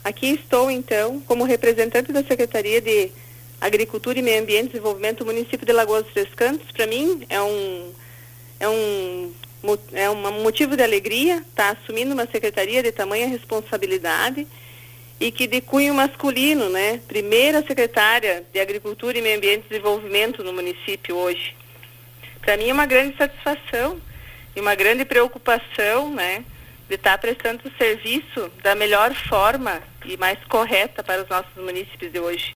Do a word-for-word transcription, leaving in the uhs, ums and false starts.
Aqui estou, então, como representante da Secretaria de Agricultura e Meio Ambiente e Desenvolvimento do município de Lagoas dos Três Cantos. Para mim é um, é um, é um motivo de alegria estar assumindo uma secretaria de tamanha responsabilidade e que de cunho masculino, né? Primeira secretária de Agricultura e Meio Ambiente e Desenvolvimento no município hoje. Para mim é uma grande satisfação e uma grande preocupação, né? De estar prestando o serviço da melhor forma e mais correta para os nossos municípios de hoje.